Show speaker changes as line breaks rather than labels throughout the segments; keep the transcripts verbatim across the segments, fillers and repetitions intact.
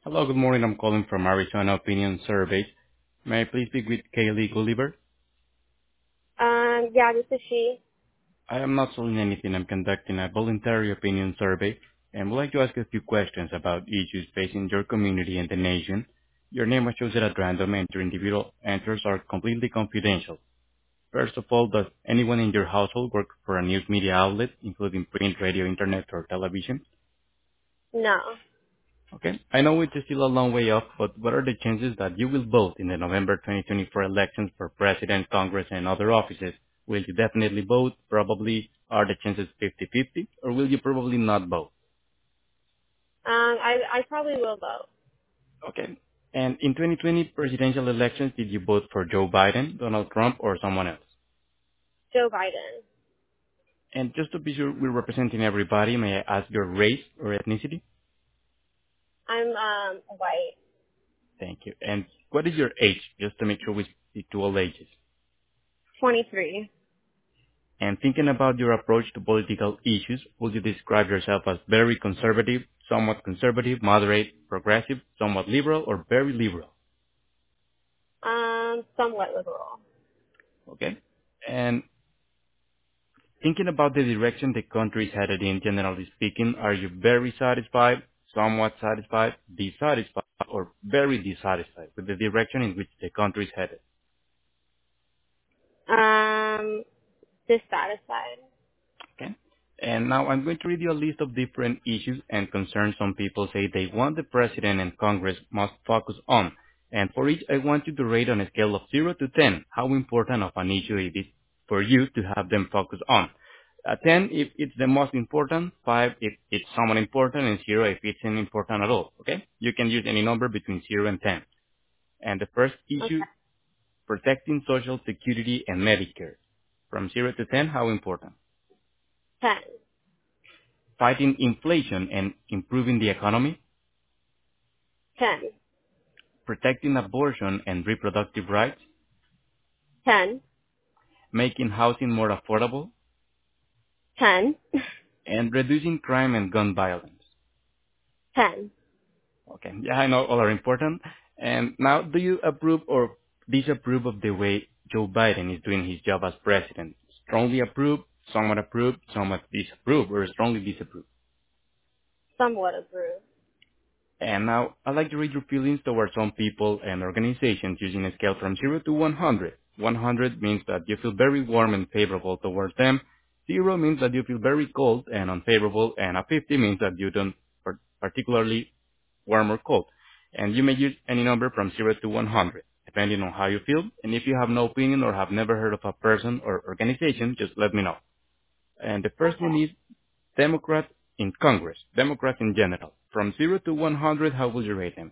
Hello, good morning. I'm calling from Arizona Opinion Survey. May I please speak with Kaylee Gulliver?
Um, yeah, this is she.
I am not selling anything. I'm conducting a voluntary opinion survey and would like to ask a few questions about issues facing your community and the nation. Your name was chosen at random and your individual answers are completely confidential. First of all, does anyone in your household work for a news media outlet, including print, radio, internet, or television?
No.
Okay. I know it's still a long way off, but what are the chances that you will vote in the November twenty twenty-four elections for president, Congress, and other offices? Will you definitely vote? Probably. Are the chances fifty-fifty? Or will you probably not vote?
Um, I I probably will vote
Okay. And in twenty twenty presidential elections, did you vote for Joe Biden, Donald Trump, or someone else?
Joe Biden.
And just to be sure we're representing everybody, may I ask your race or ethnicity?
I'm um white.
Thank you. And what is your age, just to make sure we speak to all ages?
twenty-three.
And thinking about your approach to political issues, would you describe yourself as very conservative, somewhat conservative, moderate, progressive, somewhat liberal, or very liberal?
Um, somewhat liberal.
Okay? And thinking about the direction the country is headed in, generally speaking, are you very satisfied, somewhat satisfied, dissatisfied, or very dissatisfied with the direction in which the country is headed?
Um, dissatisfied.
Okay. And now I'm going to read you a list of different issues and concerns some people say they want the president and Congress must focus on. And for each, I want you to rate on a scale of zero to ten how important of an issue it is for you to have them focus on. A ten if it's the most important, five if it's somewhat important, and zero if it's not important at all. Okay? You can use any number between zero and ten. And the first issue,
Okay.
protecting Social Security and Medicare. From zero to ten, how important?
Ten.
Fighting inflation and improving the economy,
Ten.
protecting abortion and reproductive rights,
Ten.
making housing more affordable,
Ten.
and reducing crime and gun violence.
Ten.
Okay, yeah, I know all are important. And now, do you approve or disapprove of the way Joe Biden is doing his job as president? Strongly approve, somewhat approve, somewhat disapprove, or strongly disapprove?
Somewhat approved.
And now, I'd like to read your feelings towards some people and organizations using a scale from zero to one hundred. one hundred means that you feel very warm and favorable towards them. zero means that you feel very cold and unfavorable, and a fifty means that you don't par- particularly warm or cold. And you may use any number from zero to one hundred, depending on how you feel. And if you have no opinion or have never heard of a person or organization, just let me know. And the first one
Okay.
is Democrats in Congress, Democrats in general. From zero to one hundred, how would you rate them?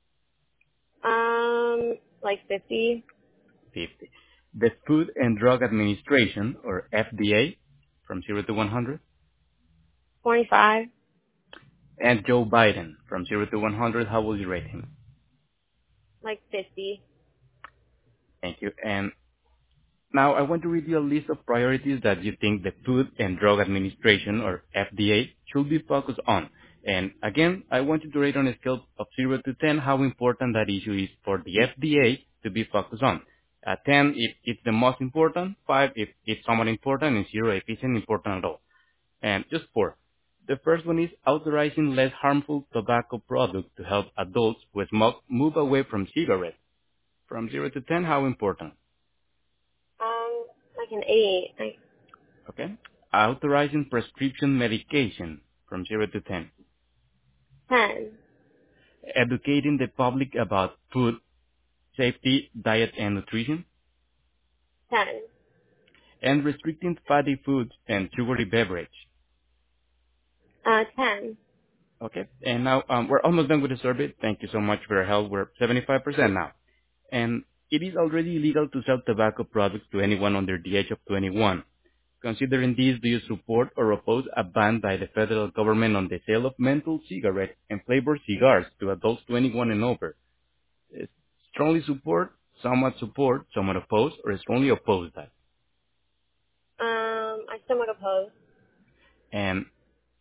Um, like fifty.
fifty. The Food and Drug Administration, or F D A, from zero to one hundred.
Twenty-five.
And Joe Biden, from zero to one hundred, how would you rate him?
Like fifty.
Thank you. And now I want to read you a list of priorities that you think the Food and Drug Administration, or F D A, should be focused on. And again, I want you to rate on a scale of zero to ten how important that issue is for the F D A to be focused on. Uh, ten if it's the most important, five if it's somewhat important, and zero if it's not important at all. And just four. The first one is authorizing less harmful tobacco products to help adults who smoke move away from cigarettes. From zero to ten, how important?
Um, like an eight. Like
Okay. Authorizing prescription medication from zero to ten.
ten.
Educating the public about food safety, diet, and nutrition.
Ten.
And restricting fatty foods and sugary beverage.
Uh, ten.
Okay. And now um, we're almost done with the survey. Thank you so much for your help. We're seventy-five percent now. And it is already illegal to sell tobacco products to anyone under the age of twenty-one. Considering this, do you support or oppose a ban by the federal government on the sale of menthol cigarettes and flavored cigars to adults twenty-one and over? Uh, Strongly support, somewhat support, somewhat oppose, or strongly oppose that?
Um, I somewhat oppose.
And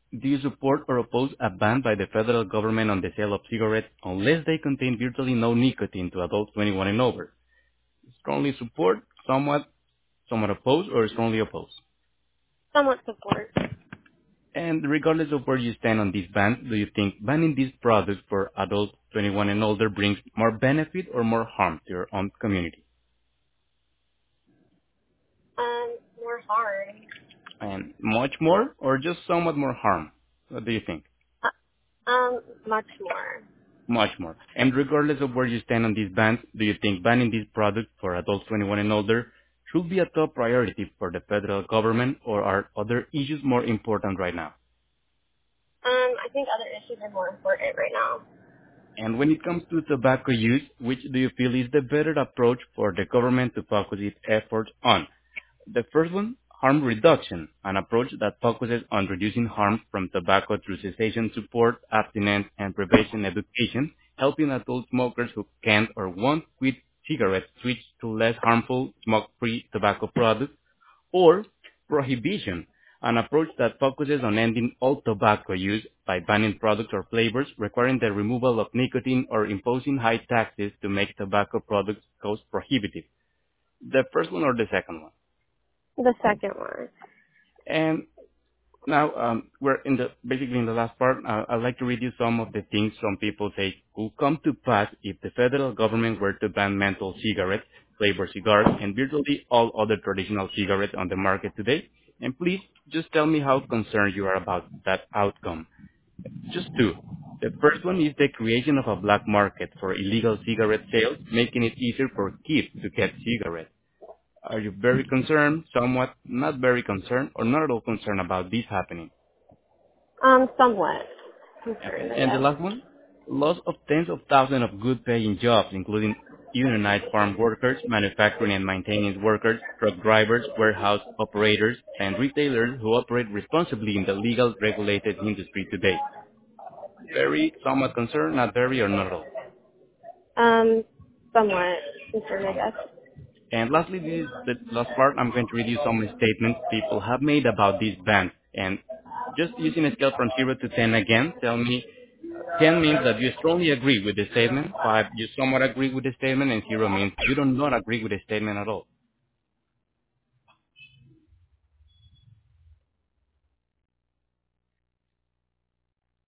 Do you support or oppose a ban by the federal government on the sale of cigarettes unless they contain virtually no nicotine to adults twenty-one and over? Strongly support, somewhat, somewhat oppose, or strongly oppose?
Somewhat support.
And regardless of where you stand on this ban, do you think banning these products for adults twenty-one and older brings more benefit or more harm to your own community?
Um, more hard.
And much more or just somewhat more harm? What do you think?
Uh, um, much more.
Much more. And regardless of where you stand on these bans, do you think banning these products for adults twenty-one and older should be a top priority for the federal government, or are other issues more important right now?
Um, I think other issues are more important right now.
And when it comes to tobacco use, which do you feel is the better approach for the government to focus its efforts on? The first one, harm reduction, an approach that focuses on reducing harm from tobacco through cessation support, abstinence, and prevention education, helping adult smokers who can't or won't quit cigarettes switch to less harmful smoke-free tobacco products. Or prohibition, an approach that focuses on ending all tobacco use by banning products or flavors, requiring the removal of nicotine, or imposing high taxes to make tobacco products cost prohibitive. The first one or the second one?
The second one.
And now um, we're in the basically in the last part. Uh, I'd like to read you some of the things some people say will come to pass if the federal government were to ban menthol cigarettes, flavored cigars, and virtually all other traditional cigarettes on the market today. And please just tell me how concerned you are about that outcome. Just two. The first one is the creation of a black market for illegal cigarette sales, making it easier for kids to get cigarettes. Are you very concerned, somewhat, not very concerned, or not at all concerned about this happening?
Um, somewhat
Okay.
concerned, I
And the
guess.
last one, loss of tens of thousands of good-paying jobs, including unionized farm workers, manufacturing and maintenance workers, truck drivers, warehouse operators, and retailers who operate responsibly in the legal regulated industry today. Very, somewhat concerned, not very, or not at all?
Um, somewhat concerned, I
Somewhat.
guess.
And lastly, this is the last part. I'm going to read you some statements people have made about this ban. And just using a scale from zero to ten again, tell me ten means that you strongly agree with the statement, five you somewhat agree with the statement, and zero means you do not agree with the statement at all.